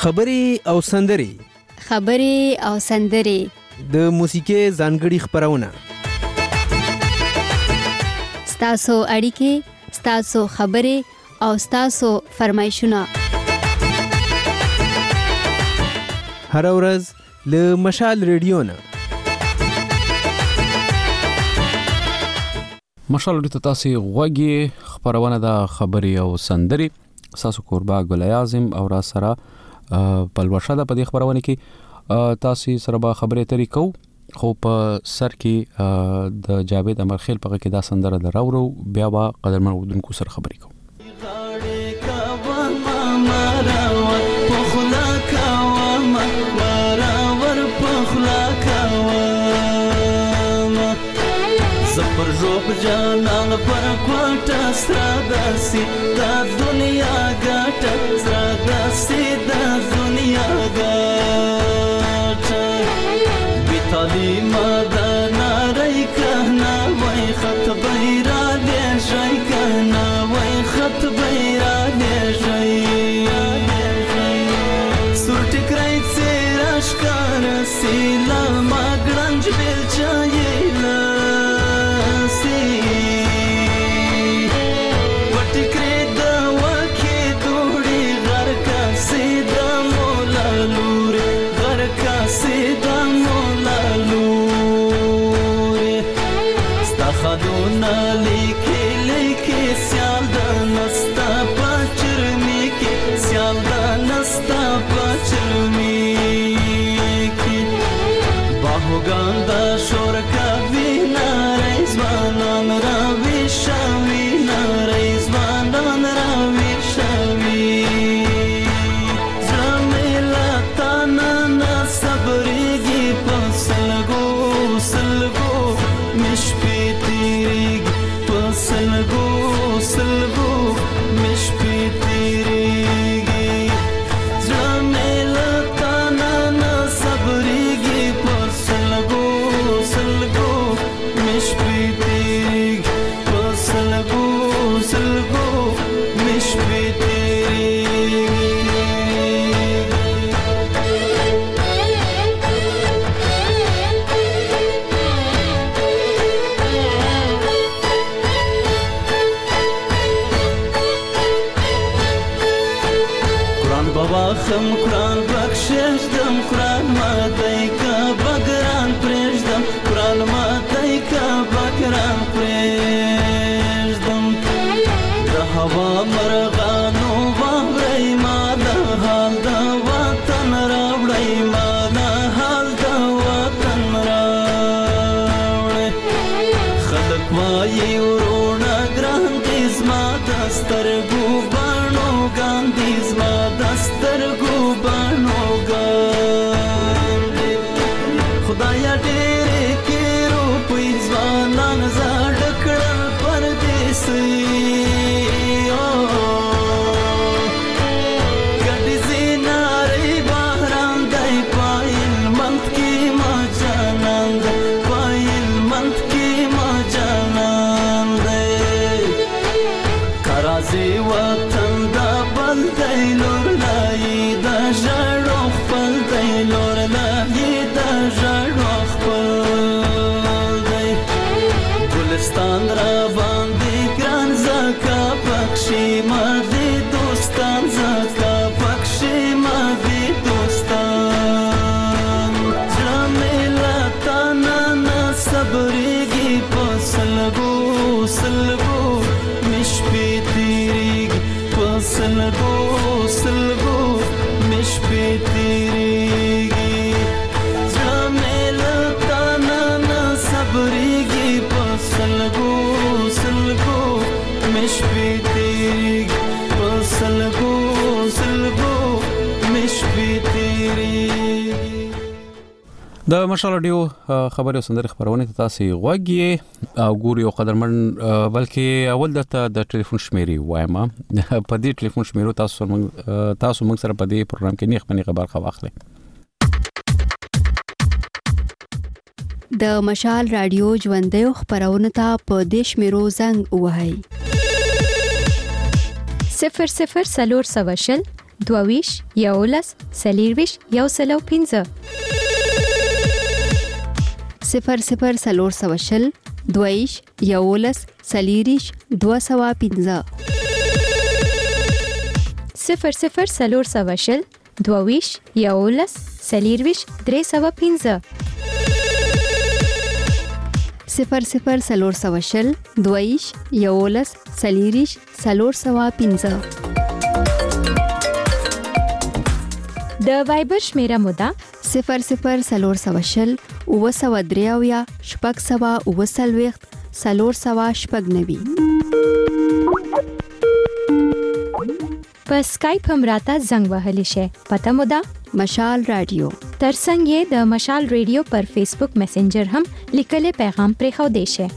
خبرې او سندرې د موسیقۍ ځانګړي خپرونه ستاسو اړیکې، ستاسو خبرې او ستاسو فرمایشونه هر ورځ له مشال ریډیو نه. مشال ریډیو ته تاسو غوږی خبرونه د خبرې او سندرې تاسو کوربا ګل اعظم او را سره پلوشه د پدې خبرونه کې تاسو سره به خبرې ترې کو خو په سر کې د جاوید امرخیل په کې دا سندره دراورو بیا با قدرمن ودونکو سره خبرې کو. زپر جوب جانان پر کوټه سراداسي دا دنیا ګټه سراداسي دا دنیا ګټه بیتالی مدنا رای کنا وای خط بیرا دې شای کنا وای خط بیرا دې شای سورټ کرای سراش کار سیلا ماګرنج بل چایلا قرآن بخشش دم قرآن ماتی کا بگران پریش دم قرآن ماتی کا بگران پریش دم دا هوا مرغانو باورای ما دا حال دا وطن راوڑای ما دا حال دا وطن راوڑای خلق وای ورونا گران دیز ما دسترگو بانو گان دیز ما دسترگو خدایا ډېرې کې روپۍ ځوانان زاړ کړل پردیسي ګډې زینارې بهران دی پایل منت کې ما جانان دی پایل منت کې ما جانان دی کرازي وطن دا بل دی لور لای دا ژړو خپل دی لور لای دا ژړو خپل دی ګلستان را باندې ګران زکا پکشي ما دې دوستان زکا پکشي ما دې دوستان زړه مې لا تا نه صبرېږي په سلګو سلګو مې شپې تېرېږي په سلګو سلګو مې شپې تېرېږي زړه مې له تا نه صبرېږي په سلګو سلګو مې شپې تېرېږي په سلګو سلګو مې شپې تېرېږي. د مشال ریډیو خبرې او سندرې خبرونه ته تاسو غوږی او ګوري او قدرمن بلکې اول د ټلیفون شمیرې وایم په دې ټلیفون شمیرو تاسو موږ سره په دې پروګرام کې نیخ پنی خبر خواخلې. د مشال رادیو ژوندۍ خبرونه ته په دې شمیرو زنګ وهاي 00 سلور سوشل 22 11 40 115 00 420 22 11 40 215 00 420 22 11 40 315 00 420 22 11 40 415 د وایبر شمیره موده 00 420 903 شپږ سوه اووه څلوېښت 490 په سکایپ هم راته زنګ وهلی شي. پته مو ده مشال رادیو. ترڅنګ یې د مشال رادیو پر فیسبوک میسنجر هم لیکلي پیغام پرې خو دی شي.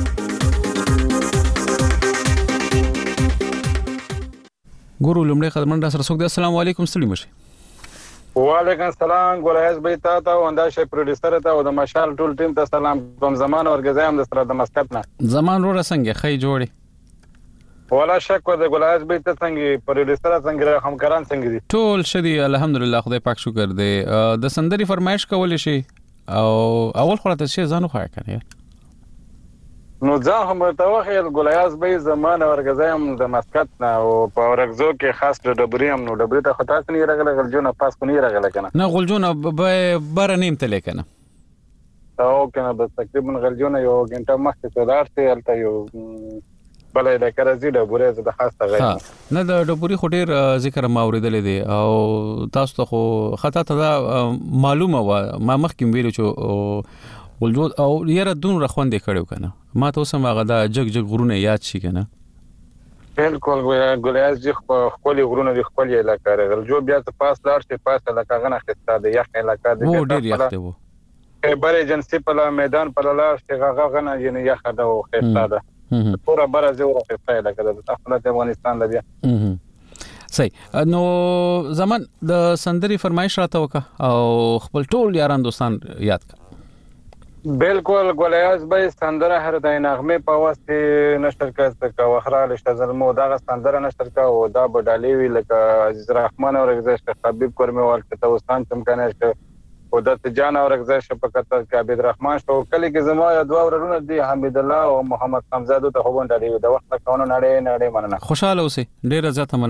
ګورو لمړی خدمت را سره څوک دی. السلام علیکم ستړي مشه. وعلیکم السلام ګولایز بیتا ته وندا شي پروډوسر ته او د مشال ټول ټیم ته سلام. کوم زمان اورګزایم د سره د مسکت نه زمان رو څنګه خی جوړي ولا شک ور د ګولایز بیتا څنګه پروډوسر څنګه همکاران څنګه دي ټول شدي الحمدلله خدای پاک شکر دی. د سندري فرمایش کول شي او اول خلاص شي ځانو خای کړی نو ځا هم ته وخیل ګولایز به زمان اورګزایم د مسکت نه او په اورګزو کې خاص د ډبریم نو ډبرې ته خطا نه راغله غلجونه پاس کو نه راغله کنه نه غلجونه به بر نیم تل کنه او کنه بس تقریبا غلجونه یو غنټه مخکې تلار ته الته یو بلې د کرزي ډبرې د خاص ته غیر نه د ډبرې خډیر ذکر ما اوریدل دي او تاسو ته خو خطا ته معلومه و ما مخکې ویلو چې ولجود او یره دون رخوندې کړو کنه ما ته اوس هغه دا جګ غرونه یاد شي کنه بالکل ګولایز جی خپل غرونه د خپل علاقې راغلجو بیا ته پاس لار شي پاس علاقې غنه خسته د یخ علاقې د وو ډیر یخ دی وو بره جنسي په میدان په لار شي غغه نه یعنی یخ ده او خسته ده پورا بره زه ورخسته علاقې د خپل افغانستان د بیا صحیح. نو زمان د سندري فرمایش راته وکړه او خپل ټول یاران دوستان یاد کړه. بالکل ګولایز به سندره هر د نغمه په واسطه نشر کړه کا وخرال شتزلمو دا سندره نشر کا او دا بدالي وی لکه عزیز الرحمن او رغزش حبیب کرمی ورته توستان چمکنه شه او د جان او رغزش په کتر کې عبد الرحمن شو کلی کې زما دوا ورونه دي حمید الله او محمد حمزه ته خو باندې د وخت کونه نړۍ مننه خوشاله اوسه ډیر زیات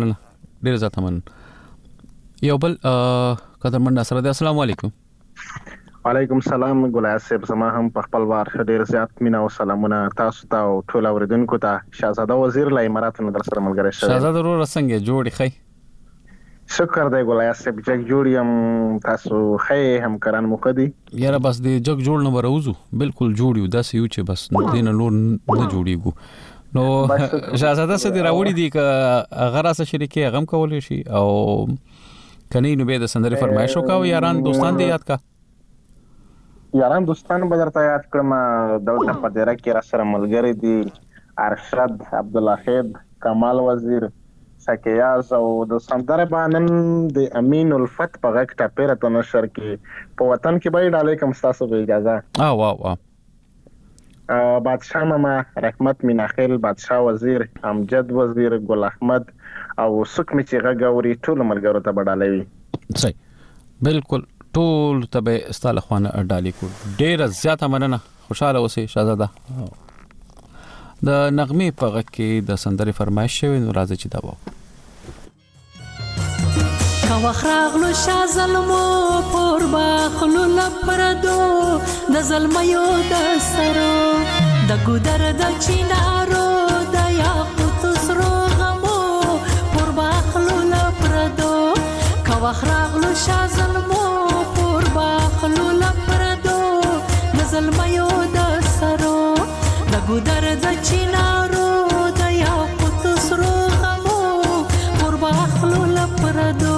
مننه یو بل قدرمن سره د السلام علیکم. وعلیکم السلام ګولایز صاحب زما هم په خپل وار ډیر زیات مینا او سلامونه تاسو ته او ټول اوریدونکو ته. شاهزاده وزیر لا امارات نه در سره ملګری شوی. شاهزاده رو رسنګ جوړی خی شکر دی ګولایز صاحب چې جوړیم تاسو خی همکاران مخدي یاره بس دی جګ جوړ نه وروزو بالکل جوړیو داسې یو چې بس دین نور نه جوړیږي نو شاهزاده سره راوړی دی ک غراسه شریکي غم کولې شي او کني نو به د سندري فرمایش وکاو یاران دوستان دی یاد کا یاران دوستان به درته یاد کړم دلته په ډیره کې را سره ملګری دي ارشد عبد الله خید کمال وزیر سکیاز او د سندره باندې د امین الفت په غږ ټاپره ته نشر کې په وطن کې به ډالې کوم تاسو به اجازه واو بادشاہ ماما رحمت میناخیل بادشاہ وزیر امجد وزیر ګل احمد او سکمی چې غاوري ټول ملګرو ته بډالوي. صحیح بالکل ټول تبه استاله خوانه ډالې کو ډیر زیاته مننه. خوشاله اوسئ شاهزاده. د نغمه په غږ کې د سندري فرمایش شوی نو راځي چې دا وو کا وخراغلو شازلمو پور باخلو لپردو د زلمیو د سرو د ګودر د چینارو د یاقوت سرو غمو پور باخلو لپردو کا وخراغلو شازلمو پور باخلو لپردو د زلمیو د سرو د ګودر د چینارو د یاقوت سرو غمو پور باخلو لپردو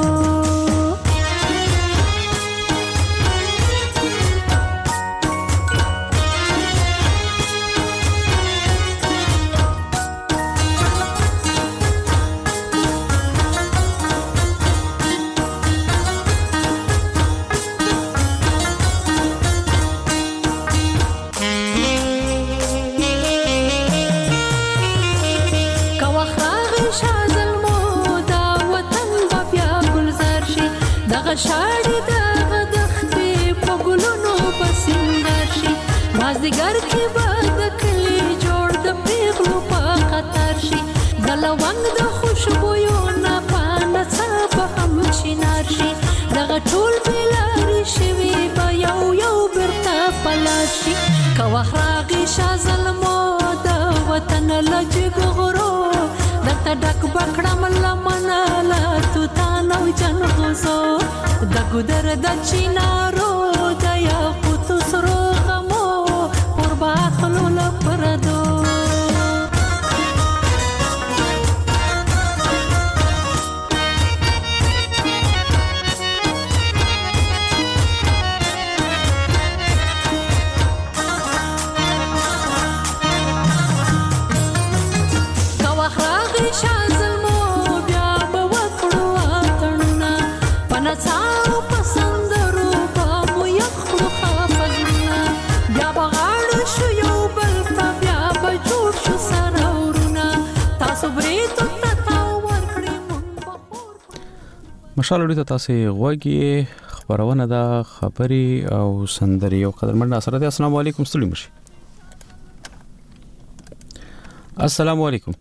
دغه شاړې دغه دښتې په ګلونو به سینګار شي مازدیګر کې به د کلي جوړ د پیغلو په قطار شي د لونګ د خوشبویو نه پانه څه به هم چینار شي دغه ټول بېلارې شوي به یو یو بېرته په لار شي که وخت راغی شاه زلمو د وطن له جګو غرو درته ډک به کړم لمنه له توتان او جنغوزو د ګودر د چینارو د یاقوتو سرو غمو پر باخلو له پردو مشال وړي تاسو غوږی خبرونه د خبري او سندري او قدرمن سره د السلام علیکم ستړي مشي السلام علیکم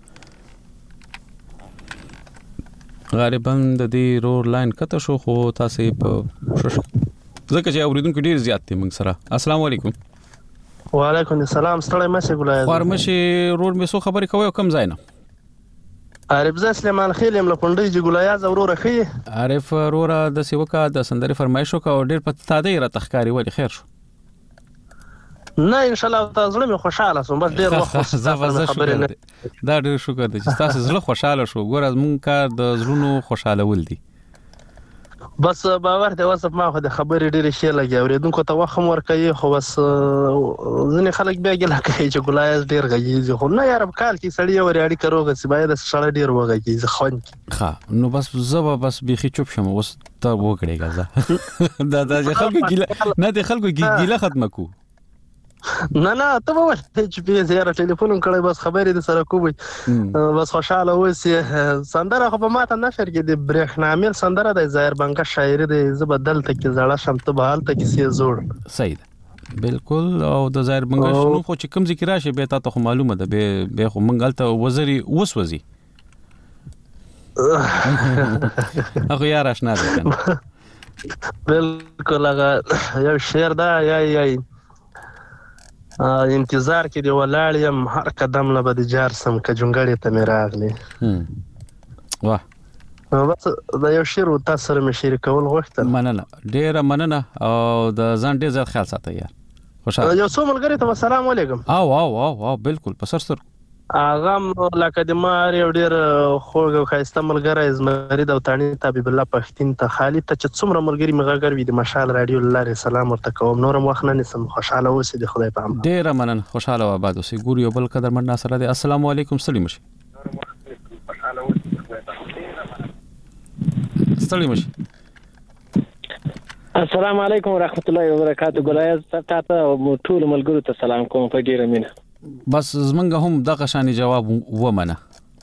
غالبا د دې رور لاین کته شو خو تاسو په ځکه چې اوریدونکو ډیر زیات دي موږ سره السلام علیکم وعلیکم السلام ستړي مشه ګلای فارمشي رور مې سو خبري کوي کم ځای نه عارف ز سلیمان خیل یم لپندې چې ګلایاز اوروره خي عارف اوروره د سیوکا د سندري فرمایشو کا ډیر په تاده را تخکاری ولې خیر شو نه ان شاء الله تاسو له خوشاله سم بس ډیر وخت خبرې نه دا ډیر شکر دي چې تاسو زړه خوشاله شو ګور از مونږ کار د زړونو خوشاله ول دي بس باور دی واسه ما خو د خبرې ډېرې شي لګي اوریدونکو ته وخت ور کوي خو بس ځنې خلک بیا ګل کوي چې ګلایز ډېر غږیږي خو نه یار کال کې سړی ور اړي کروغه چې باید سړی ډېر وغږیږي خون ښه نو بس زه بس بيخي چوپ شم اوس ته وګړې غزا دا خلکو ګیله نه د خلکو ګیله ختمه کو نه ته وایې چې په زیاره ټلیفون کړی بس خبرې د سره کوی بس خوشاله اوسې سندره خو په ماته نشر کې د برېښنامل سندره د ظاهر بنګه شاعري د زبدل ته کې زړه شم ته بحال ته کې سي زوړ صحیح بالکل او د ظاهر بنګه شنو خو چې کوم ذکر راشه به تاسو معلومه ده به خو منګلته وزري وسوځي اخو یار آشنا ده بالکل هغه یو شعر دا یا انتظار کې دی ولاړ یم هر قدم له بد جار سم ک جونګړې ته مې راغلی واه بس دا یو شعر تاسو سره مې شریکول غوښتل مننه ډېر مننه او د ځان ډېر زیات خیال ساتي یار خوشاله یو څو ملګری ته السلام علیکم او بالکل په سر اغم لکه د مار یو ډیر خوږ او خاسته ملګری زمری د وطني طبيب الله پښتين ته خالد ته چې څومره ملګری مغاګر وي د مشال رادیو لاره سلام ورته کوم نورم وخت نه نسم خوشاله اوسې د خدای په امان ډیر مننه خوشاله و آباد اوسې ګور یو بل قدر من سره د السلام علیکم سلام مشي سلام مشي السلام علیکم ورحمت الله وبرکاته ګلایز تاسو ټول ملګرو ته سلام کوم په ډیره مینه بس زمنګ هم دغه شانی جواب ومنه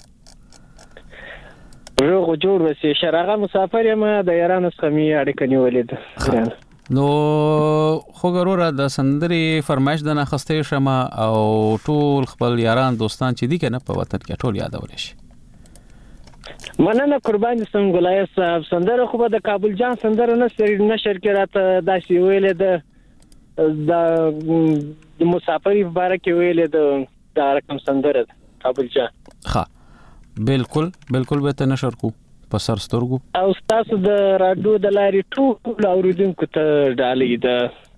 روغ جوړ وسی شرغه مسافر یم د ایران سمي اړیکه نیولې ده نو خو ګوره د سندري فرمایش د نخسته شمه او ټول خپل یاران دوستان چې دي کنه په وطن کې ټول یادول شي مننه قربان سم ګلای صاحب سندره خو د کابل جان سندره نشر کې راته داسې ویلې ده د مسافری مبارک ویلې د رقم سندره کابل جان ها بالکل به ته نشر کو په سر سترګو او تاسو د رادیو د لارې ټول اوریدونکو ته ډالې ده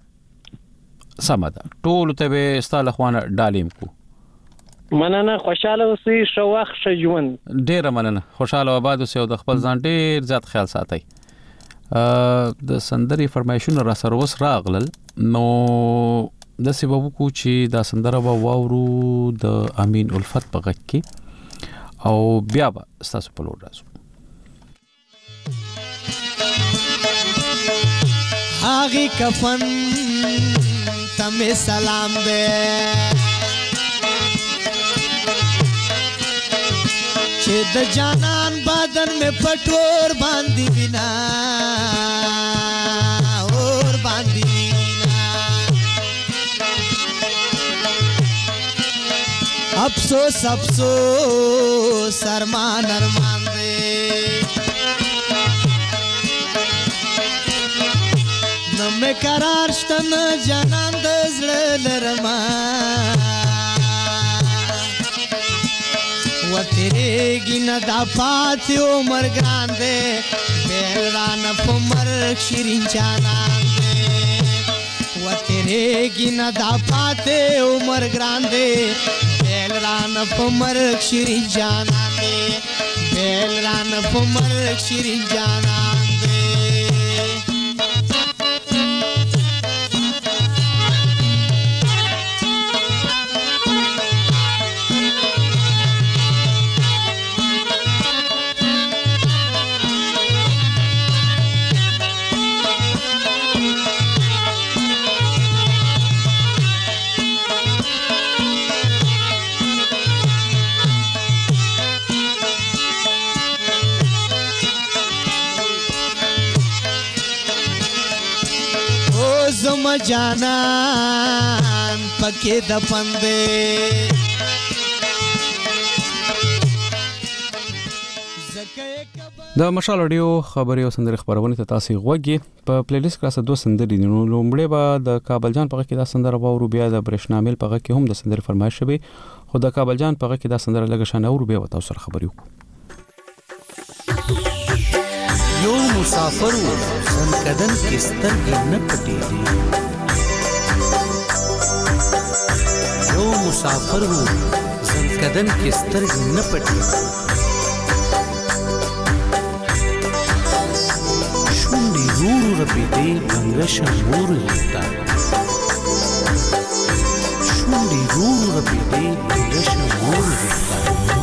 سمدا ټول ته به ستاله خوانه ډالیم کو مننه خوشاله اوسئ شوخ شجون ډیر مننه خوشاله آباد اوسئ او د خپل ځان ډیر زیات خیال ساتئ د سندري فرمایشونه را سره وس راغلل نو د سبب کو چې دا سندره واورو د امین الفت په غږ کې او بیا به تاسو په لور راځو آغی کفن تمہیں سلام دے چې د جانان بدن میں پټور باندې وینا اور باندې وینا افسوس افسوس ارمان ارمان دے نو مې قرار شته نه جانان د زړه لرما و تیرېږي نه دا پاتې عمر ګران دی بیل رانه په مرګ شیرین جانان دی و تیرېږي نه دا پاتې عمر ګران دی بیل رانه په مرګ شیرین جانان دی بیل رانه په مرګ شیرین جانان دی زما جانان پکې دفن دی د مشال اډیو خبري او سندري خبرونه ته تاسو غوږی په پلی لیست کې تاسو دوه سندري دي نو لومړی به د کابل جان په کې دا سندره وورو بیا د برېښنامل په کې هم د سندري فرمایش شوی خو د کابل جان په کې دا سندره لګ شان اورو بیا تاسو سره خبري وکړو یو مسافر و زنکدن کې سترګې نه پټېږي یو مسافر و زنکدن کې سترګې نه پټېږي شونډې ورو رپېدې بنګشه مور لیکتا شونډې ورو رپېدې بنګشه مور لیکتا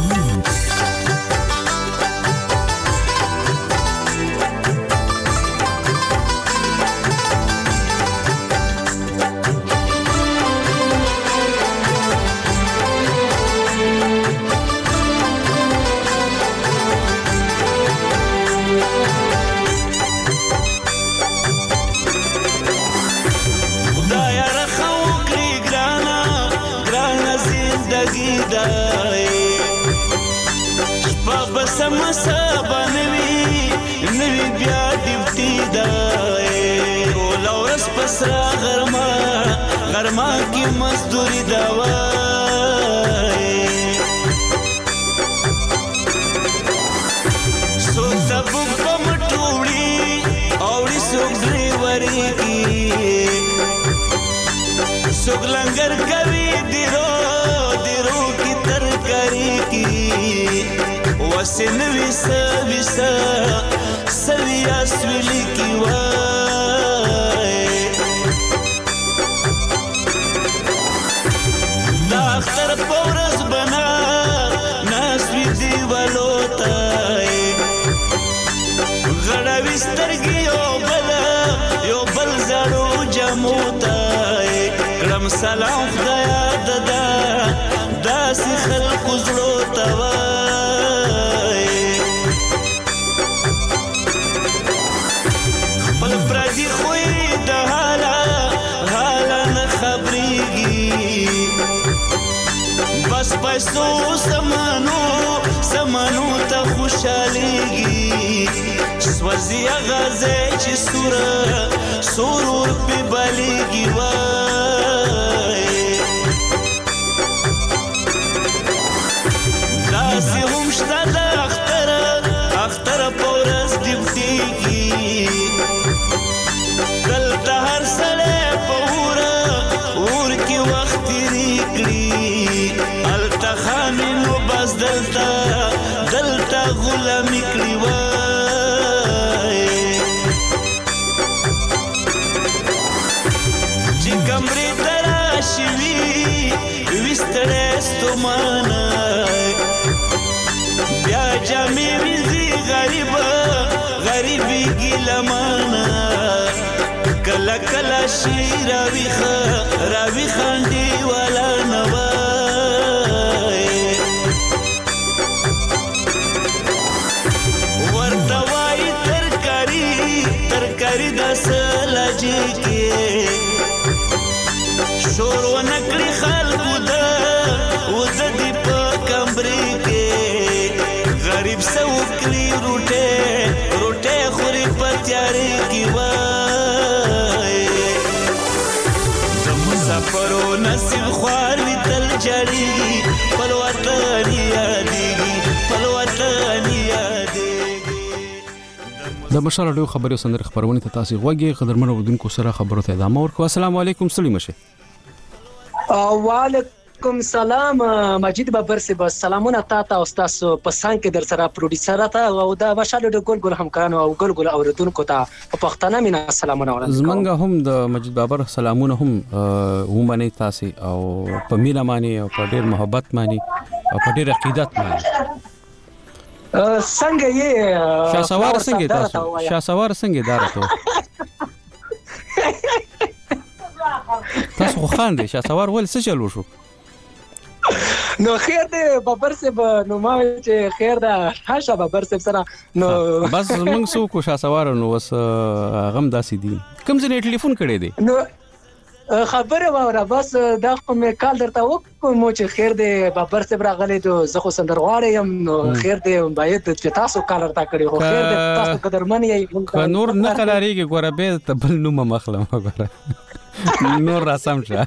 مسا بنوي نوي بیا دیوتی دای او لورس پسرا غرما کی مزدوری دوای سو تبوک پمټوړي اوړي سوګ ډریوري کی سوګ لنګر کوي دیرو کی ترکاری کی وسن وسا سویا سویلی کی وای دا اختر پورز بنا ناسوی دیوالو تای غړا وسترګي یو بل زړو جمو تای کړم سلام خدایا ددا داسې خلق زړو توا بس پیسو سمانو تا خوشحالیگی سوزی اغازه چی سورور پی بالیگی وای داسی همشتا دا اختر پورز دیوتیگی دلتا هر سلے پور کی وقت ریکلی خامینو بس دلتا غلامی کلی وای چی کمری تراشوی وسترستو مانای بیا جامی ویزی غریبی گیلمانا کلا کلا شی راوی خاندی والا نوا ګری د سلجی کې شور و نکړي خلکو د وزدي په کمبري کې غریب سو کلی روټه خوري په تیارې کې وای د مسافرو نصیب خوار وی تل جړي په وطن یادېږي په وطن یادېږي. د مشال اډیو خبري سندره خبرونه ته تاسو غوږی قدرمن اودونکو سره خبرو ته ادامه ورکو. السلام علیکم سلیم شه. وعلیکم سلام مجید بابر سے بس سلامونه تا او تاسو په سان کې در سره پروډوسر تا او دا مشال اډیو ګل همکارانو او ګل اوردونکو ته په پښتنه مینا سلامونه ورکوم. زمنګ هم د مجید بابر سلامونه هم ومنه تاسو او په مینا مانی او په ډیر محبت مانی او په ډیر عقیدت مانی. څنګه یې شاسوار څنګه تاسو شاسوار څنګه دارته تاسو خو خان دي شاسوار ول څه چلو شو نو خیر دی بابر صاحب نو ما چې خیر ده هاشه بابر صاحب سره نو بس موږ سو کو شاسوار نو وس غم داسې دي کوم ځنه ټلیفون کړي دي نو خبره وره بس دا کوم کال درته وکم چې خیر دی بابر صاحب راغلی ته زه خو سندرغاړی یم نو خیر دی باید چې تاسو کال درته کړی خو خیر دی تاسو قدرمن یې نور نه کلاریږي ګوره به تبل نو مخلم ګوره نور رسم شه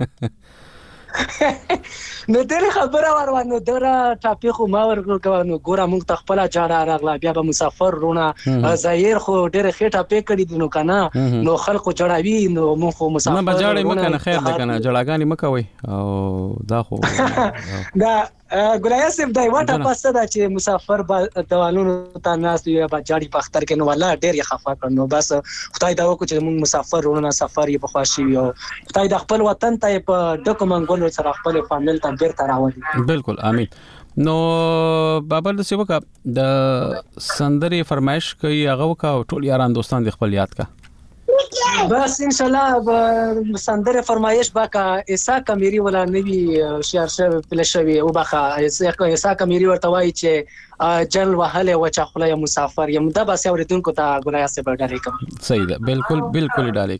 نو دغه خبره ورونه دره ټاپی خو ما ورکو نو ګوره مونږ تخپل جاړه راغلا بیا به مسافر رونه زایر خو ډېر خېټه پې کړی دي نو کنه نو خلکو جړاوي نو مونږ خو مسافر نه بجاړې مکنه خیر ده کنه جړاګانی مکوي او دا خو دا ګلیا سیم دای واټه پاسه دا چې مسافر دوالونو ته ناس یو بجاړي په اختر کې نو والله ډېر یې خفه کړ نو بس خدای دا وکړي چې مونږ مسافر رونه سفر یې په خواشي یو خدای د خپل وطن ته په ډکو منګولو سره خپل فامیل ته بیرته راوړي. بالکل امين. نو بابر د سیوکا د سندري فرمایش کوي هغه وکا ټول یاران دوستان د خپل یاد کا بس ان شاء الله سندره فرمایش باکا ایسا کمیری ولا نوی شعر شوی پلشوی او باکا ایسا کمیری ورته وای چې جل وهله وچا خله مسافر یم دا بس اوریدونکو ته ګناه سه ډالې کوم. صحیح ده بالکل ډالې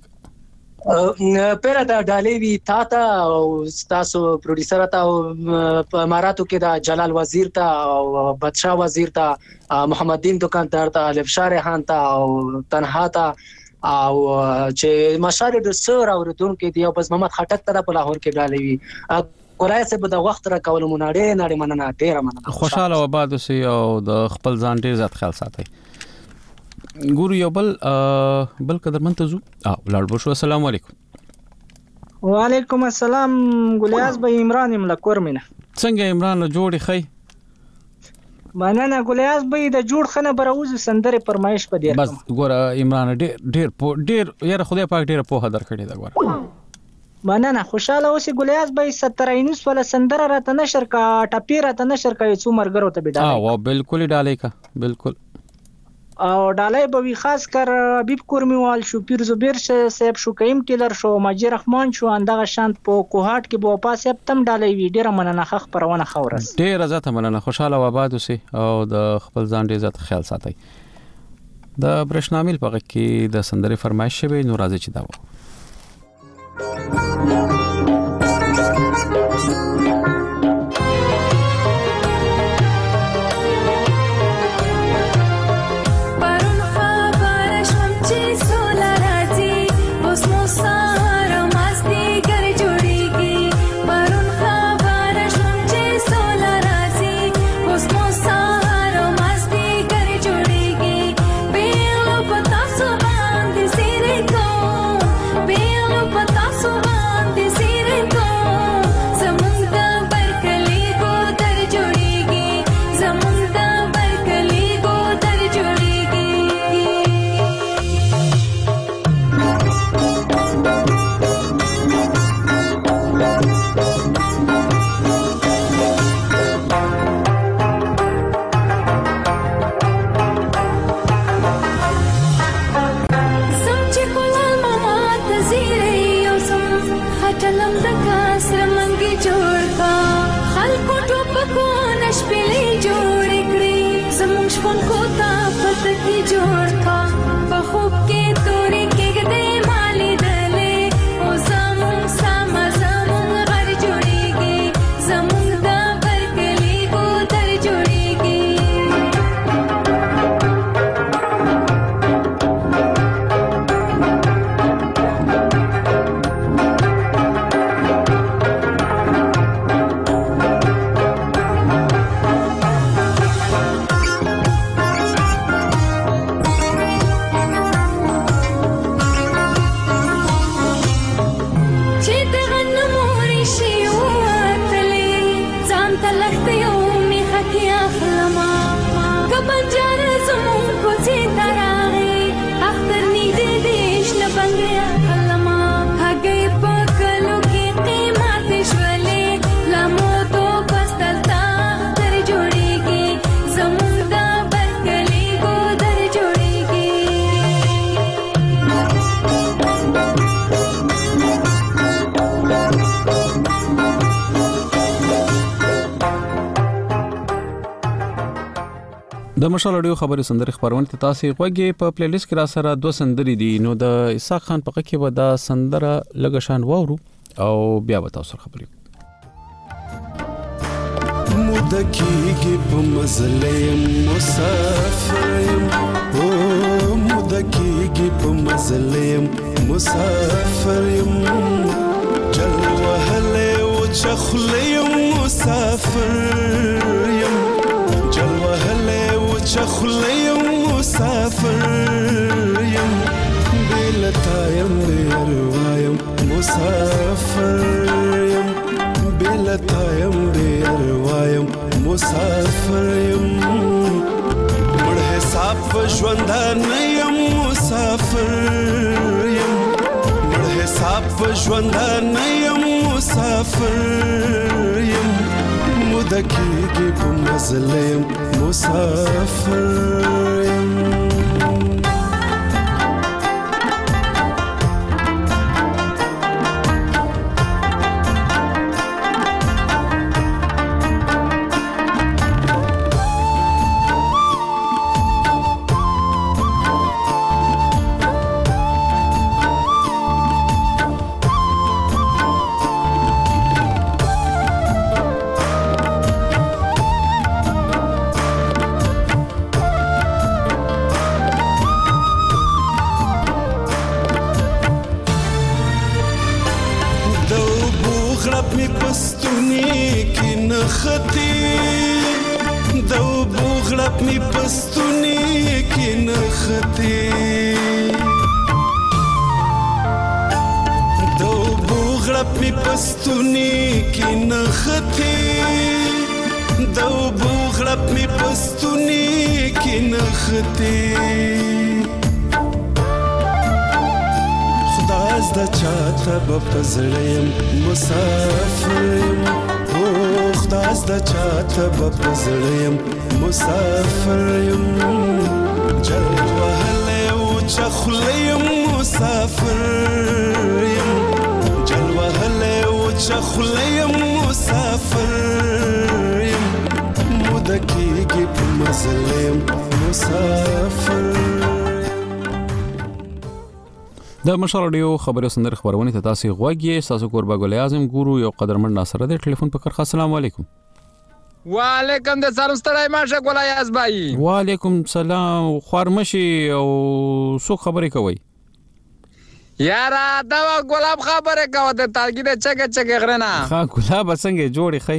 پیره دا ډالې وی تا او تاسو پروډوسر تا او اماراتو کې دا جلال وزیر تا او بادشاہ وزیر تا محمد دین دکاندار تا الف شارحان تا او تنها تا او چې مشال د سر اوردونکو دی او بس محمد خټک ته په لاهور کې ډالې وی کولای سه به د وخت را کول موناړې مننه ډیر مننه خوشاله و بعد سي او د خپل ځان ډیر زیات خیال ساتي ګورو یو بل قدرمن ته زو لاړ بشو. السلام علیکم. وعلیکم السلام ګلیاز به عمران ملکور مینه څنګه عمران جوړی خی مننه ګلیاز به د جوړ خنه بروز سندره فرمایش په دې بس ګوره عمران ډیر یاره خدای پاک ډیر په هدر کړی دا ګوره مننه خوشاله اوسې ګلیاز به 17 ولا سندره راته نشر کا ټپی راته نشر کا څو مرګرو ته بډا او بالکل ډالې کا بالکل او ډالای به وی خاص کر حبیب کورمیوال شو پیر زبیر صاحب شو کیم ټیلر شو ماجی رحمان شو اندغه شانت په کوهات کې بو پاس تم ډالای وی ډیره مننه خخ پرونه خورس ډیره زته مننه خوشاله و آباد اوسې او د خپل ځان ډیر زت خیال ساتي. د برشنامل په کې د سندري فرمایش شوی نو راځي چې دا و د مشال اډیو خبرې سندري خبرونه ته تاسو غوږی په پلی لیست کې را سره 2 سندري دي نو د اسحاق خان په کې به دا سندره لګشان وورو او بیا به تاسو خبرې مدکیږي په مزلیم مسافریم او مدکیږي په مزلیم مسافریم جل وهله او چخلیم مسافریم جل وهله او چخلیم مسافریم بلتایم بیروایم مسافریم بلتایم بیروایم مسافریم مړ حساب ژوندانیم مسافریم مړ حساب ژوندانیم مسافریم مدکیږي په مزلیم مسافریم پزړیم مسافریم او خداس د چاته پزړیم مسافریم جل وهله او چخلیم مسافریم جل وهله او چخلیم مسافریم مدکیږي په مزلیم مسافر د مشال اډیو خبرو سندر خبرونه ته تاسو غوږی تاسو قربا ګل اعظم ګورو یو قدرمن ناصر د ټلیفون په کرخه السلام علیکم وعلیکم د سلام ستړی ماشه ګل اعظم بھائی وعلیکم سلام خورمشي او سو خبرې کوي یارا دا ګلاب خبره کوي د تارګي د چګه غرنا ها ګلاب څنګه جوړی خي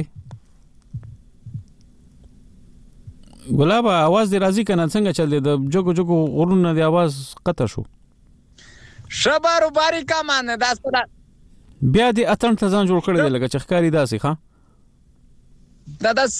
ګلاب आवाज دی راځي کنه څنګه چل دی د جوګو غرونه دی आवाज قطع شو شبارو باریکا مان داس په بیا دې اتن ته ځان جوړ کړی دی لکه چخکاری داسې ښا داس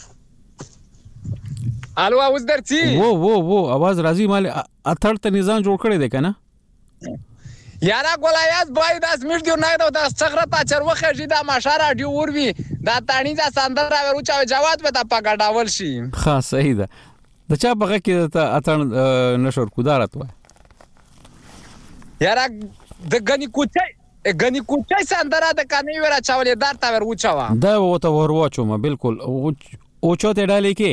الو اوس درځي وو आवाज راځي مال اتن ته نظام جوړ کړی دی کنه یارا ګولایاس بای داس میټ دی نه دا څغره تا چروخه جی دا ماشاره دی وروي دا تانی دا سندر راو چا جواد به تا پګډاول شي ها صحیح ده د چا بغه کې ته اتن نشور کودارت وای یارا د غنی کوچای سندره د کانی ورا چاولې دار تا ور وچاوا دا وته ور واچو ما بالکل او چوته ډالې کې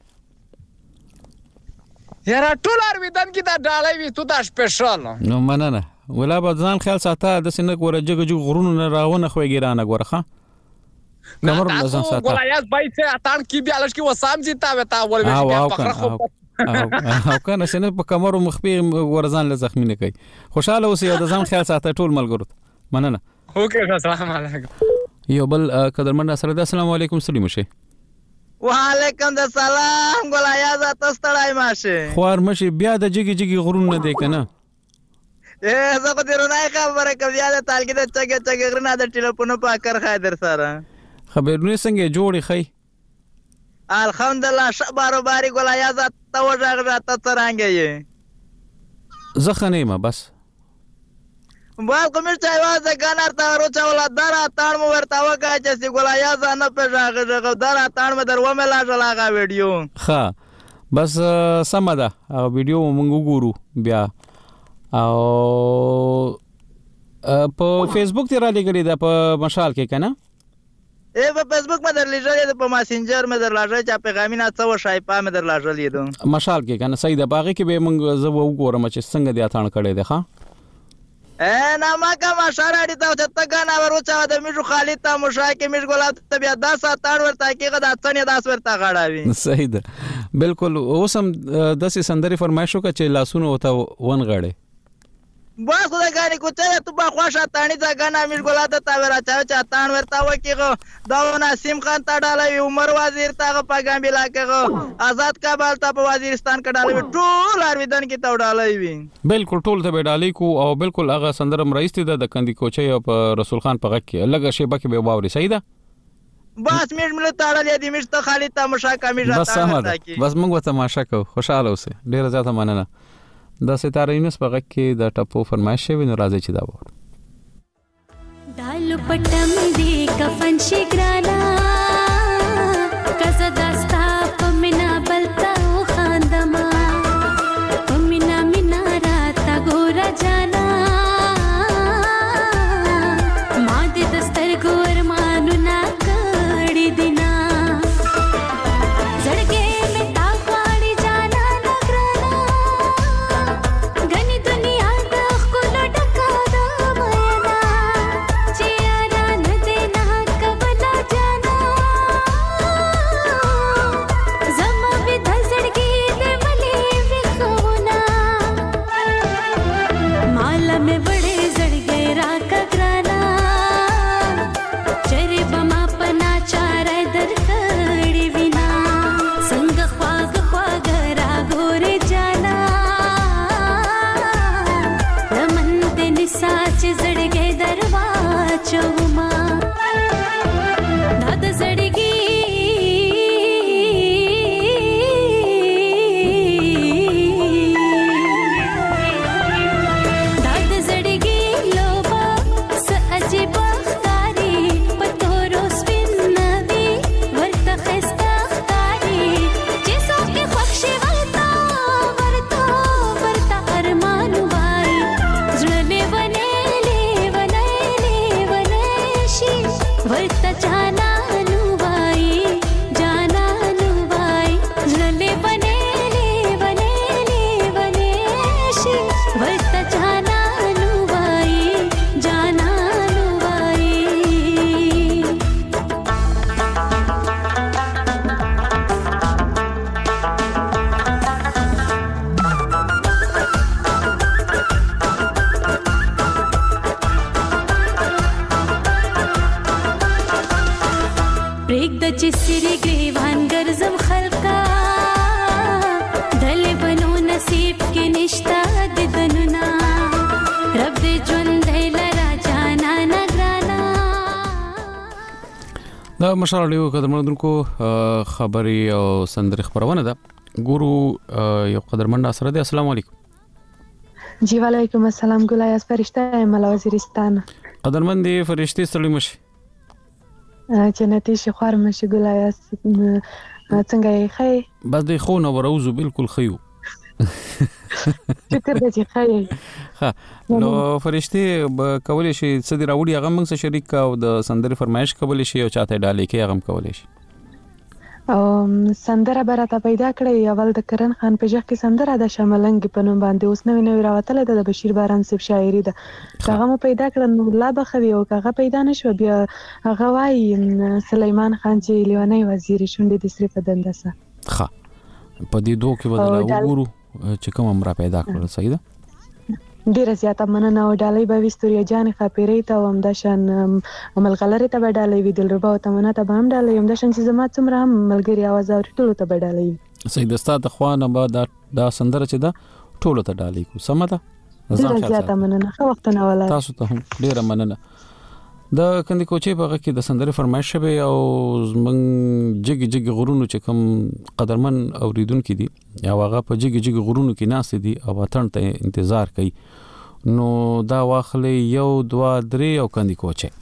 یارا ټولار ویدن کې دا ډالې وی تو دا سپیشل نو مننه ولا بځان خیال ساته د سینه ګوره جګ غرونو نه راونه خوېږي رانه ګوره ښه کمر لازم ساته ګولایاس بای ته اتان کې بیا لږ کې وسام جتا وتا ول وی فقره خو او کنه سینه په کمر مخبي ورزان له زخمی نه کوي خوشاله اوسې د ځان خیال ساته ټول ملګرو مننه اوکې السلام علیکم یو بل قدرمن سره السلام علیکم سلیم شه وعلیکم السلام ګولایاس تاسو تړای ماشه خوار مشه بیا د جګي غرونه دی کنه زه خو دې رونای خبره کوم یا د تالګي د چګه غرنا د ټلیفون په اکر خایدر سره خبرونه څنګه جوړی خی الحمدلله شبارو باری ګولیا ز ته وځه ته څنګه یې زخه نه ما بس بل کوم چې आवाज غنار ته ورچا ولا دره تاړ مو ورته وکړه چې ګولیا ز نه په ژغه دره تاړ مې درو مې لاغه ویډیو ها بس سم ده او ویډیو مونږ وګورو بیا او په فیسبوک ته را لګړې ده په مشال کې کنه په فیسبوک مې در لېږلې په ماسنجر مې در لېږلې چې پیغامي نه څه شایپا مې در لېږلې دو مشال کې کنه صحیح ده باغې کې به موږ زه وګورم چې څنګه دی اتان کړي ده ښا نه ما کا مشال اړې ته چې تا کنه ورچا د میشو خالد ته مشاکه میش ګلاب ته بیا 10 اتان ورته کې غدا څنې 10 ورته غړاوي صحیح ده بالکل اوسم د سندري فرمایشو کا چې لاسونو وته ون غړې بس خدای غاني کوته ته په خوښه تانی ځا غنا میش ګلاب ته ورا چا اتان ورته وکیغه دا نسیم خان ته ډالې عمر وزیر ته پیغام بلا کېغه آزاد کابل ته په وزیرستان کې ډالې ټول ارویدن کې ته ډالې وي بالکل ټول ته ډالې کو او بالکل هغه سندرم رئیس ته د کندي کوچي او په رسول خان په غږ کې لګه شی بکه به باوري صحیح ده بس میش مل تاړلې دي میش ته خالد ته مشاکه میش بس موږ وته تماشا کو خوشاله اوسه ډیر زیاته مننه د ستاره یونس په غږ کې د ټپو فرمایش شوی نو راځي چې دا وو دالو پټم دی کفن شګرانا کزه داستا پمنا بلتا خاندما پمنا مینا راتا ګور جانا ما دې دستر ګور مانو نا کړي دینا زړګې دا مشاله قدرمنونکو خبري او سندري خبرونه ده ګورو یو قدرمن سره دی السلام علیکم جی وعلیکم السلام ګلایاس فرشته مل وزیرستان قدرمن دی فرشتي ستړي مشي جنتي شخوار مشي ګلایاس څنګه یې خې بس دی خو نو وروزو بالکل خيو فکر دې چې خې نو فرشتي کولې شي صدر راوړي هغه موږ سره شریک او د سندري فرمایش کولې شي او چاته ډالې کې هغه کولې شي او سندره برته پیدا کړې اول د کرن خان په ځخ کې سندره د شملنګ په نوم باندې اوس نوې راوتله د بشیر باران صاحب شاعري ده هغه مو پیدا کړل نو لا بخوي او هغه پیدا نشو بیا هغه وايي سليمان خان چې لیونی وزیر شونډې د صرف دندسه ښه په دې دوه کې بدل وګورو چې کوم امر پیدا کړل صحیح ده ډیره زیاته مننه او ډالۍ به وستوري جان خاپيري ته هم د شان عملغلره ته به ډالۍ ویدل ربا ته منه ته به هم ډالۍ هم د شان چې زما څومره هم ملګری आवाज او ټولو ته به ډالۍ صحیح ده ستاسو خوانه به دا سندره چې دا ټولو ته ډالۍ کو سم ده ډیره زیاته مننه خو وخت نه ولا تاسو ته هم ډیره مننه د کندي کوچي په غږ کې د سندري فرمایش شوی او زمنګ جګ غرونو چې کوم قدرمن اوریدونکو دي یا هغه په جګ غرونو کې ناس دي او وطن ته انتظار کوي نو دا واخلې 1 2 3 او کندي کوچي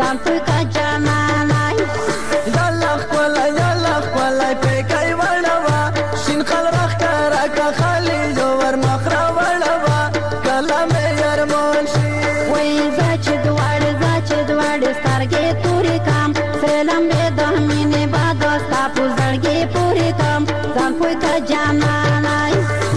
ځان پوی کا جانانای یالا خپل پیکای وړوا شین خل رخ کرا کا خالی جو ور مخرا وړوا کلام یارمان شي وای زچ دواړه سترګې تورې کام سلام به د مینې باد ستا په زړګې پورې کام ځان پوی کا جانانای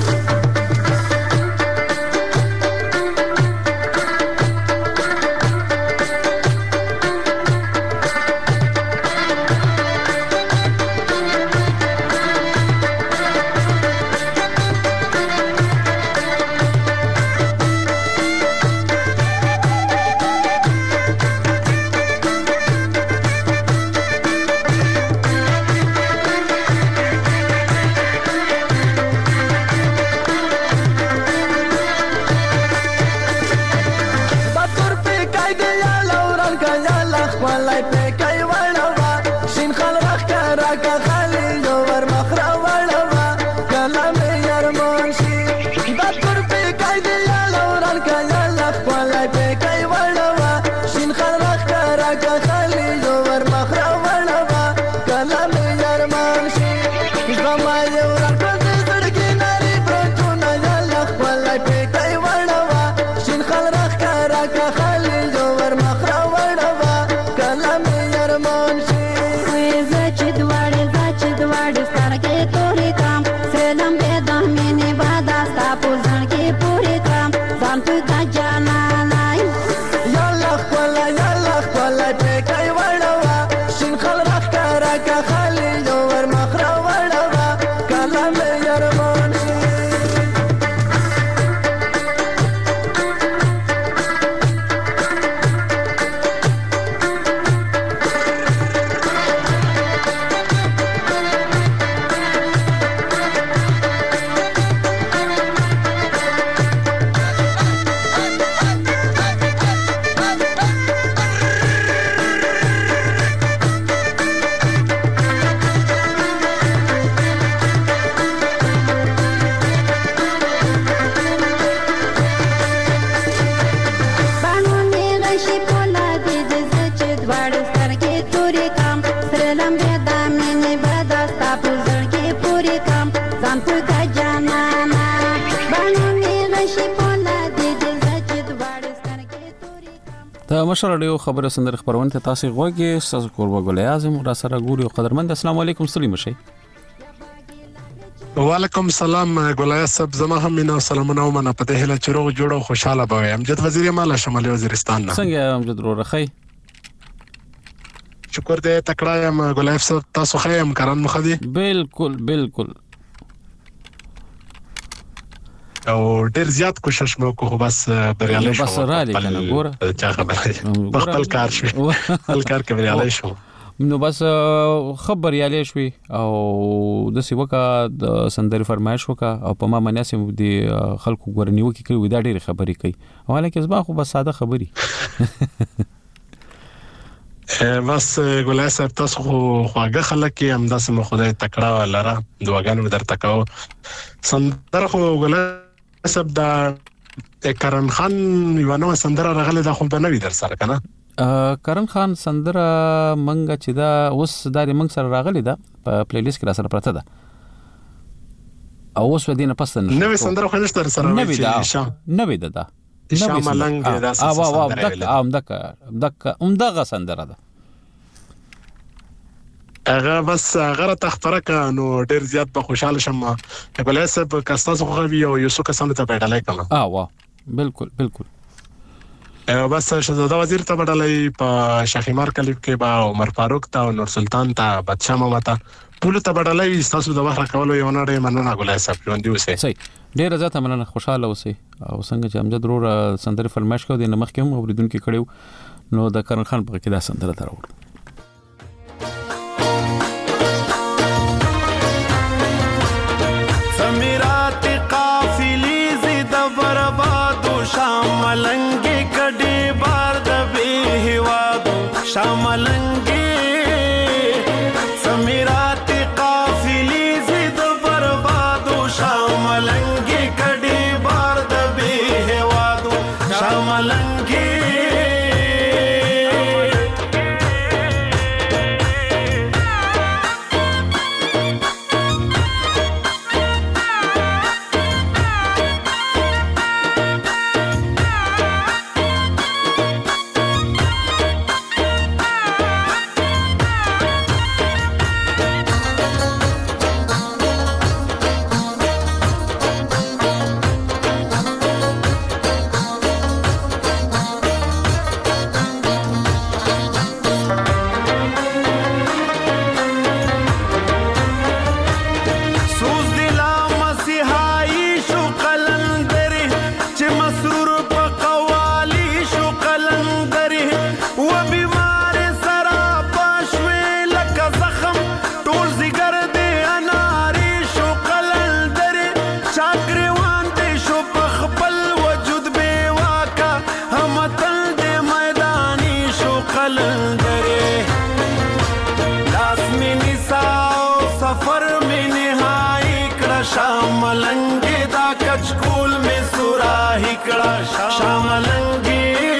د مشر رادیو خبره سندر خبرونه ته تاسو غوږی تاسو کوربه ګل اعظم را سره ګوري او قدرمند السلام علیکم سلیم شي وعلیکم السلام ګلای صاحب زما هم مینا سلامونه او منه پته هله چروغ جوړو خوشاله به امجد وزیر مال شمالي وزیرستان نه څنګه امجد رخی شکر دې تکړه یم ګلای صاحب تاسو خیم کرن مخدي بالکل او ډیر زیات کوشش مې وکړو بس بریالي شو بس را لګنه ګوره چا خبره خپل کار شو خپل کار کې بریالي شو نو بس خبر یالې شوي او د سیوکا د سندري فرمایش وکا او په ما مناسب دي خلکو ګورنیو کې کوي دا ډېر خبرې کوي حواله کې زما خو بس ساده خبري بس ګولای صاحب تاسو خواږه خلک هم داسې مو خدای تکړه ولره دعاګانې درته کوو سندره خو ګولای صاحب دا کرن خان یو نو سندره راغله دا خو به نوی در سره کنه کرن خان سندره منګه چې دا اوس د منګ سره راغلی دا په پلی لیست کې را سره پرته ده او اوس ودینه پس نه نوې سندره خو نشته سره نوې ده شاملنګ دا دغه سندره ده هغه بس هغه تخپره نو ډیر زیات په خوشاله شم ګولای صاحب کاستاسو خو یو یوسو کسانو ته پیډلای کما واه بالکل بس شهزاده وزیر ته بدلای په شاخیمار کلیپ کې با عمر فاروق ته او نور سلطان ته بادشاہ محمد ته ټول ته بدلای تاسو د وخت کولو یو نه مننه ګولای صاحب ژوند دی اوسه صحیح ډیر زیات مننه خوشاله اوسه او څنګه چې امجد رور سندره فرمایش کو د نمخ کې هم اوریدونکو کړیو نو د کرن خان په کې دا سندره تراوړ سمیرات قافلی زید برباد شاملنګ کډي بار د به هوادو شاملنګ سمیرات قافلی زید برباد شاملنګ کډي بار د به هوادو شاملنګ سمندرے لاس میں نساو سفر میں نہائی کڑا شاملنگی دا کچکول میں سوراہی کڑا شاملنگی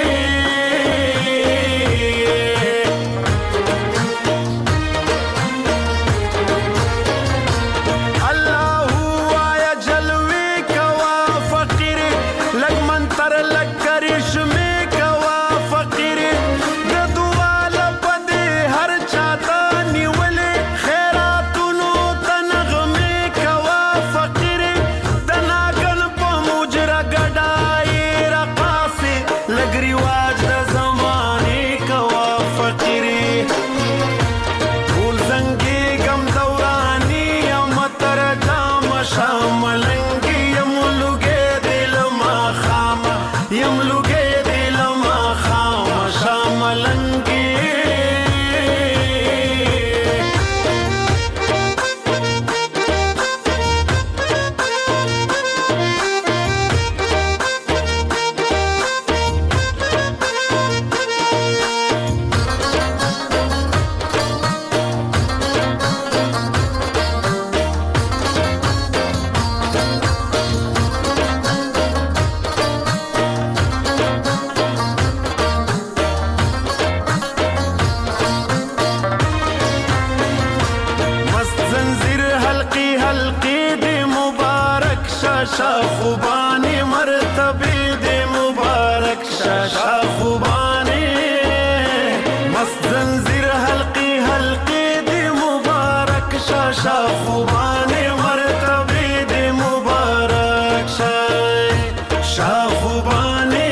خوبانی مرتبی دے مبارک شاشا خوبانی مست زنجیر حلقی حلقی دے مبارک شاشا خوبانی مرتبی دے مبارک شاشا خوبانی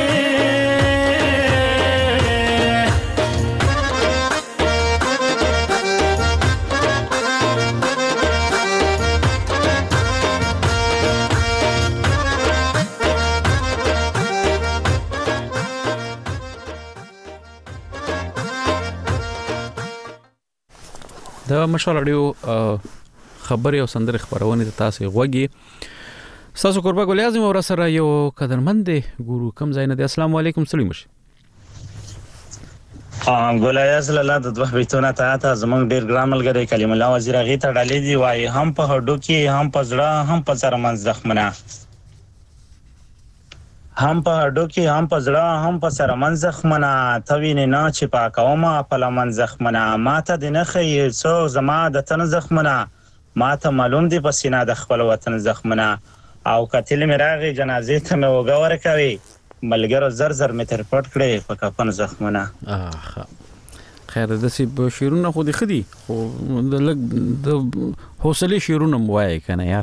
د مشال اړیو خبري او سندره خبرونه ته تاسو غوږی تاسو قربا ګل اعظم اور سره یو قدرمند ګورو کم زاینه د السلام علیکم سلیم ګل اعظم لاله د دوه بیتونه ته زمونږ ډیر ګرامل غری کلیم الله وزیر غی ته ډالې دی وای هم په هډو کې هم په زړه هم په سر منځ زخمنه هم په هډو کې هم په زړه هم په سر منځ زخمنه توینه نه چې پاکوما په لمن زخمنه ماته د نخې څو زما د تن زخمنه ماته معلوم دی په سینه د خپل وطن زخمنه او قتل مراغي جنازې ته مې وګور کوي ملګرو زر زر متر پټ کړي په کفن زخمنه خیر د سی شیرونه خو دي خدي خو د حوصله شیرونه موای کنه یار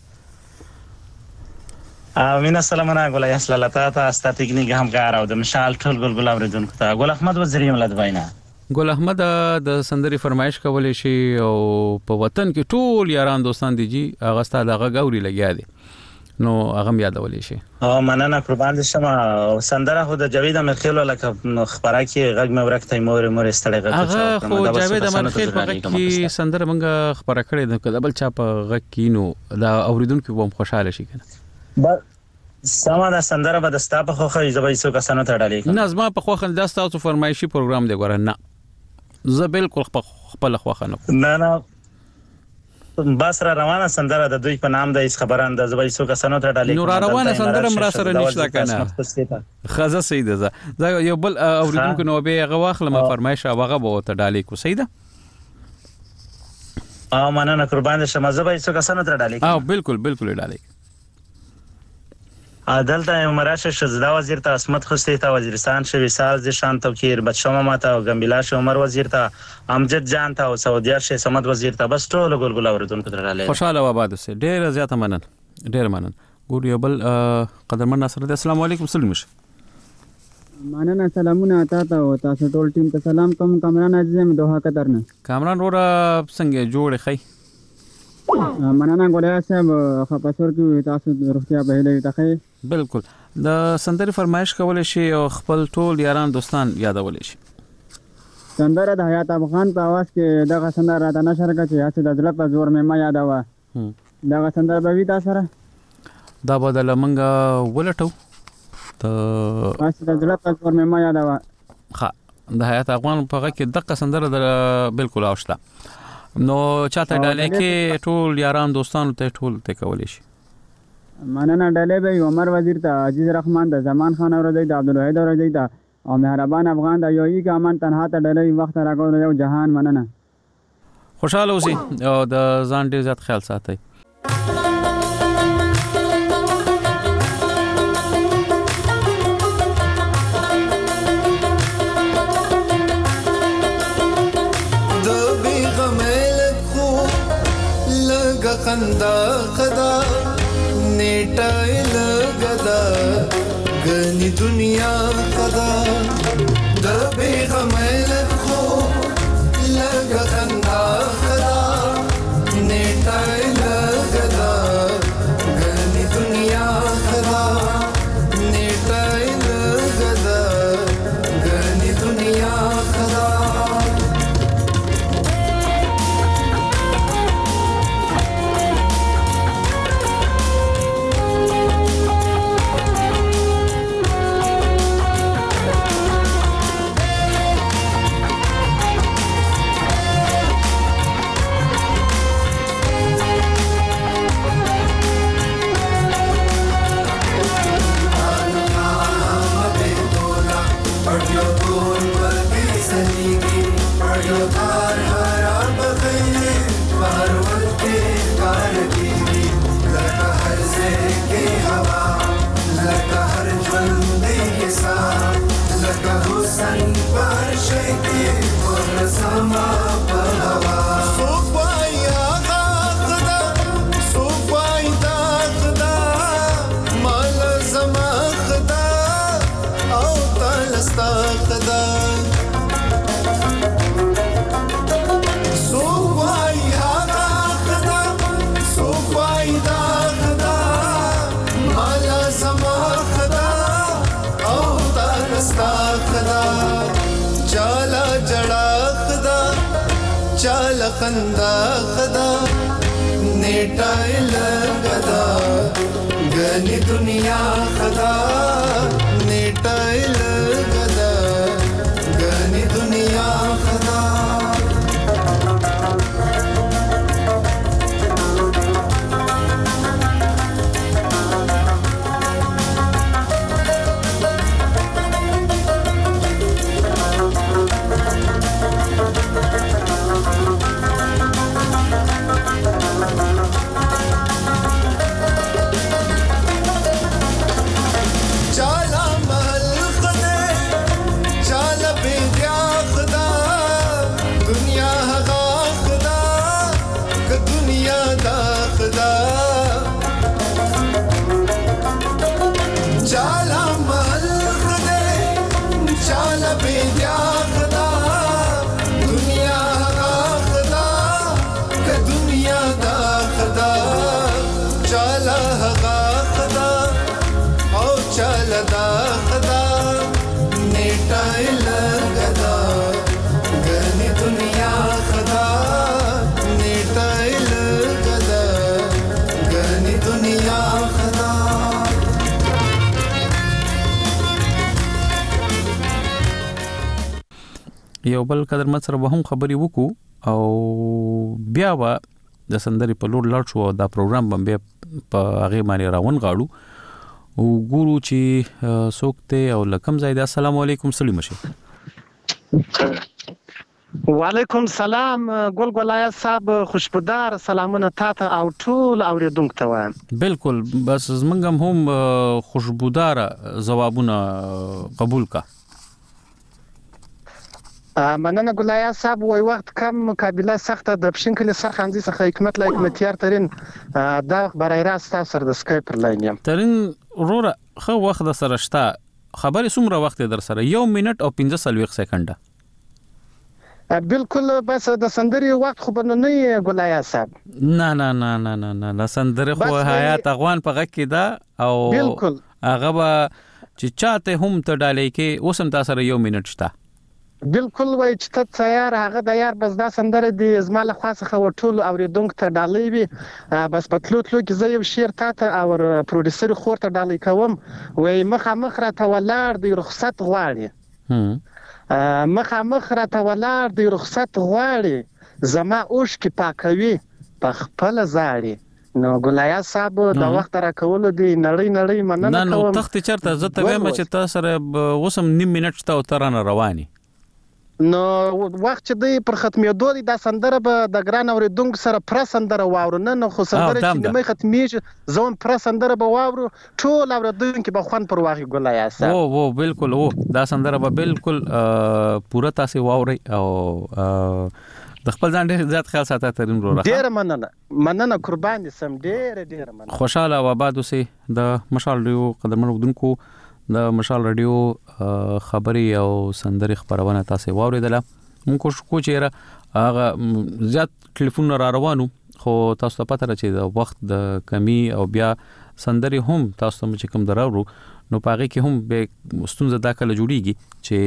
مینا سلامونه ګل اعظم لاله ته استا تکنیک هم کار او د مشال ټول ګلګل اوریدونکو ته ګل احمد وزیر ملت وینا ګل احمد د سندري فرمایش کولې شي او په وطن کې ټول یاران دوستان دي جی هغه ستاسو دغه غوري لګیا دي نو هغه یادولې شي مننه قربان شم سندره خو د جاوید امرخیل لکه خبره کې غږ مې ورکته مور استړی غږ هغه خو جاوید امرخیل په غږ کې سندره مونږه خبره کړې ده کله بل چا په غږ کې نو دا اوریدونکو هم خوشاله شي کنه سما د سندره به د ستا په خوخه زبې سو کسانو ته ډالې نه زما په خوخه د تاسو فرمایشي پروګرام دی ګوره نه زه بالکل خپل خوخه نه بس را روانه سندره د دوی په نام د هیڅ خبران د زبې سو کسانو ته ډالې نور روانه سندره مرا سره نشته کنه خزه سیده زه یو بل اوریدونکو نو به هغه واخله ما فرمایش هغه به ته ډالې کو سیده مننه قربان شم زبې سو کسانو ته ډالې بالکل ډالې دلته عمراشه شزدا وزیر ته اسمت خوستی ته وزیرستان شوی ساز د شان توکیر بچما ماته او ګمبلاش عمر وزیر ته امجد جان ته او سعودیا شه سمد وزیر ته بس ټول ګلګل اوریدونکو ته رااله خوشاله آباد سه ډیر زیاته منن ګور یو بل قدرمن ناصر السلام علیکم سلیم مننه سلامونه تاسو او تاسو ټول ټیم ته سلام کوم کامران عزیزم دوه قدرنه کامران ورا څنګه جوړ خی مننه ګولیا صاحب خپاسور کې تاسو روغتیا به له تخې بالکل د سندري فرمایش کول شي او خپل ټول یاران دوستان یادول شي سندره د حیات افغان په आवाज کې دغه سندره راته نشر کړه چې اته د ځل په زور مې ما یادوا دغه سندره به وی تاسو سره دا بدل منګه ولټو ته اته د ځل په زور مې ما یادوا ها د حیات افغان په غږ کې دغه سندره د بالکل اوشته نو چاته ډالې کې ټول یاران دوستانو ته ټول ته کولی شي مننه ډالې به عمر وزیر ته عزیز رحمان د زمان خان اوردی د عبدالواحد اوردی ته او مهربان افغان د یوې کا من تنها ته ډالې وخت راکول یو جهان مننه خوشاله اوسئ او د ځان ډیر زیات خیال ساتئ خندا خدا نیټه لګدا غني دنیا خدا د بیغمل خو لګ خندا خدا نیټه لګدا غني دنیا خدا نیټه لګدا غني دنیا خدا خندا خدا نیټه لګدا غني دنیا خدا نیټه لګدا غني دنیا خدا یو بل قدر مت سره به هم خبرې وکړو او بیا به د سندرې په لور لاړ شو او دا پروګرام به په هغې باندې راون غاړو او ګورو چې څوک دی او له کوم ځای دی. السلام علیکم سلیم شي. وعلیکم سلام ګل ګلایه صاحب خوشبودار سلامونه تاته او ټول اوریدونکو ته وایم. بالکل بس زمونږ هم خوشبودار ځوابونه قبول کا. مننه ګلایه صاحب وای وخت کم مقابله سخته د پښینکلي سرخانځي څخه حکمت لا حکمتیار ترين دا برای راست تاسو د سکایپ پر لاین یم ترين وروره خو وخت سره شته خبرې څومره وخت در سره 1 منټ او 15 سکند بالکل بس د سندري وخت خو بنه نه ګلایه صاحب نه نه نه نه نه نه سندري خو حیات افغان په غږ کې دا او بالکل هغه چې چاته هم ته ډالې کې اوسم تاسو سره 1 منټ شته بالکل وای چې ته تیار هغه د یار بس دا سندره دی زماله خاصه خو ټول اوریدونکو ته ډالۍ وي بس په تلو کې زه یو شعر تاته او پروډوسر خور ته ډالۍ کوم وای مخه را ته ولار دی رخصت غواړي مخامخ راته ولاړ دی رخصت غواړي زما اوښکې پاکوي په خپل زاړي نو ګلایاز صاحب د وخت راکولو دی نړۍ مننه کوم. نو تخت چرته زه ته وایم چې تاسو سره اوسم نیم منټ شته او ترانه رواني نو وخت چې دی پر ختمېدو دی دا سندره به د ګران اوریدونکو سره پر سندره واورو نه خو سندره چې نیمه ختمېږي زه هم پر سندره به واورو ټول اوریدونکو به خوند پر واخلي ګلایاز صاحب. او بالکل دا سندره به بالکل پوره تاسو واوري او د خپل ځان ډېر زیات خیال ساته ترين وروره. ډېر مننه قربان دي سم ډېر مننه. خوشاله او آباد اوسئ. د مشال رادیو قدرمن اودونکو د مشال رادیو خبري او سندري خبرونه تاسو واوریدله. موږ کوشش چې هغه زیات ټلیفون را روانو خو تاسو ته پته راځي د وخت د کمی او بیا سندري هم تاسو ته چې کوم دراورو نو پاره کې هم به ستونزه داخله جوړیږي چې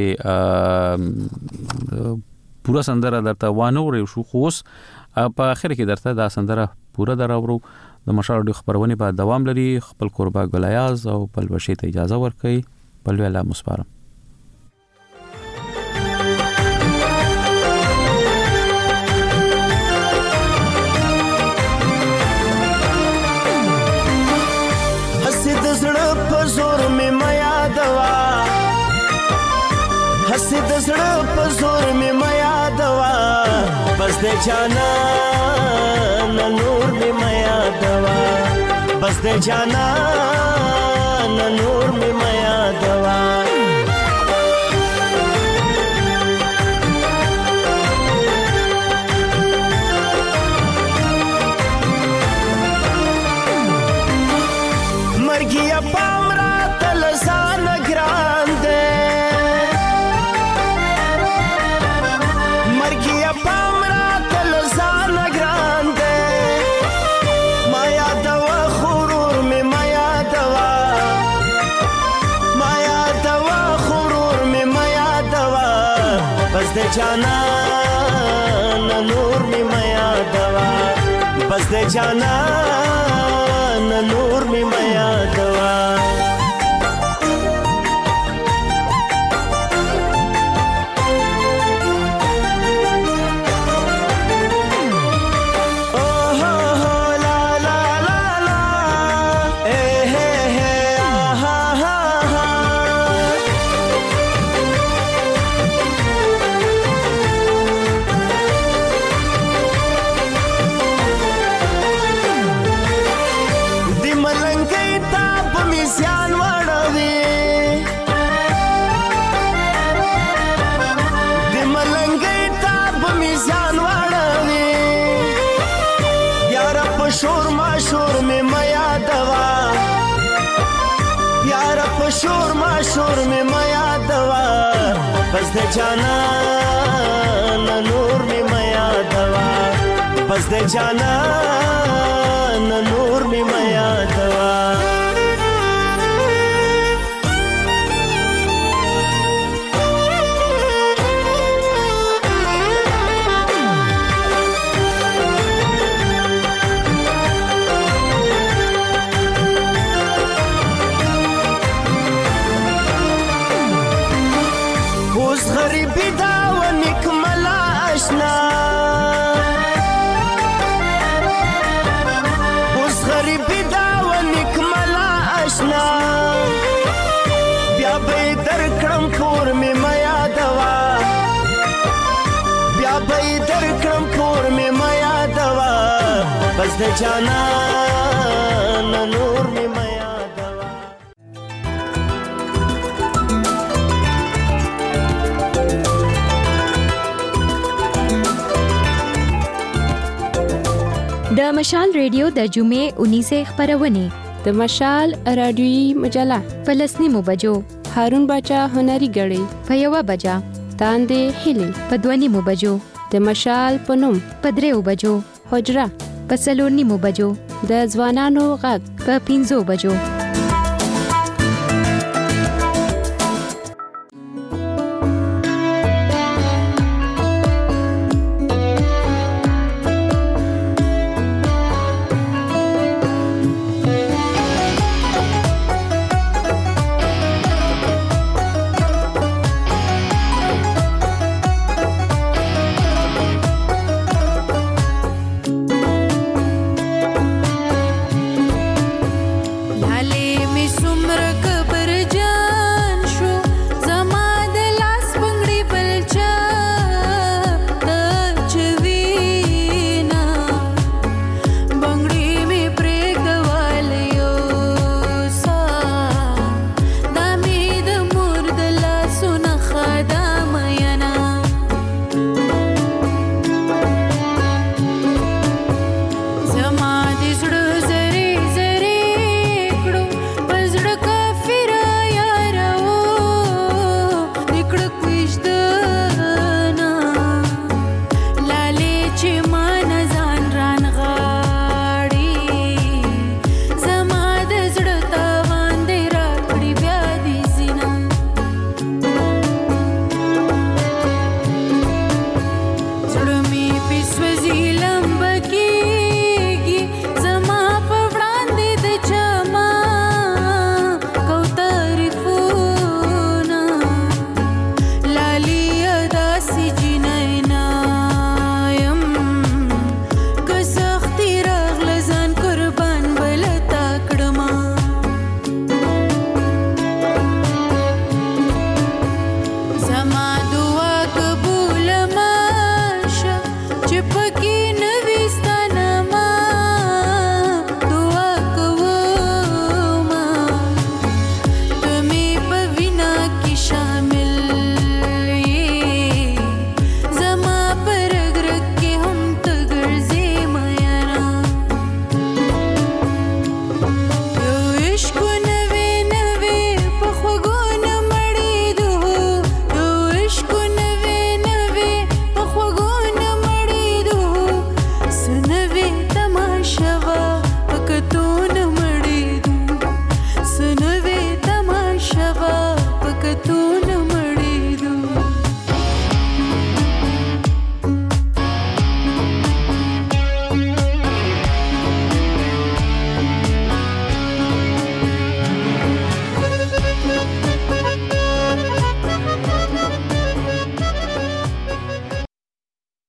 پورا سندره درته وانه ورو شو خو اوس په اخر کې درته دا سندره پورا دراورو. د مشال رادیو خبرونه به دوام لري. خپل قربا ګلایاز او پلوشي ته اجازه ورکړئ. پلویلا مسپارم. حسد زړه په زور می میا دوا حسد زړه په زور می میا دوا بس د جانا نور می میا دوا بس د جانا نور می میا دوا مرګیا پامرا تل سان ګراندې مرګیا پامرا تل سان ګراندې مایا دوا خورور می مایا دوا مایا دوا خورور می مایا دوا بس د جانا نور می مایا دوا بس د جانا نور می مایا دوا شور ما شور میں میا دوا بس د جانا نور میں میا دوا بس د جانا نور میں میا دوا غریبی دا و نکملا اشنا اوس غریبی دا و نکملا اشنا بیا به درکړم پور می میا دوا بیا به درکړم پور می میا دوا بس د جانا نور می میا دوا د مشال ریډیو د جمعې 19 خبرونه د مشال رادیوي مجله په 9 بجو هارون باچا هنري غړي په 1 بجا تاندې هلي په 2 بجو د مشال پنوم په 3 بجو حجره په 4 بجو د ځوانانو غږ په 5 بجو زړه